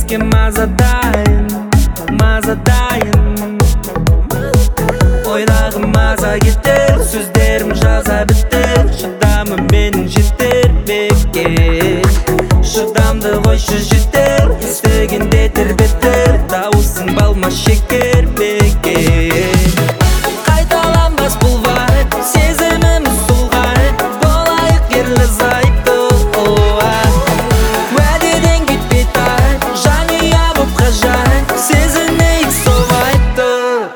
өткен мазадайын ойдағы маза кетер, сөздерім жаза бітер. Шыдамым менің жетер бекке, шыдамды қойшы жетер. Естігенде тербетер, дауысың балма шекер бекке. Қайталанбас бұл вайт, сезіміміз сұлғайт, болайық ерлі зайыпты. Уәдеден кетпей тайт, жанұя боп ғажайып, сезінейік сол вайтты.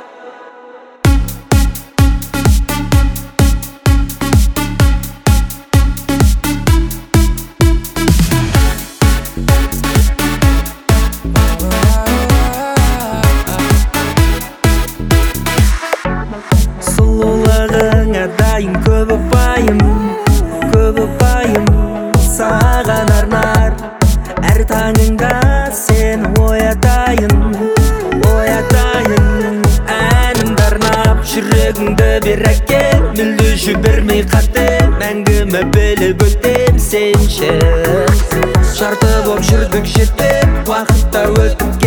Сұлулығыңа дайын көп ұпайым, саған арнар. Әр таңыңда сені оятайын, әнімді арнап. Жүрегіңді бер әкел, мүлде жібермей қате. Мәңгіме біліп өтем сенші, жарты боп жүрдік жетіп, уақытта өтіп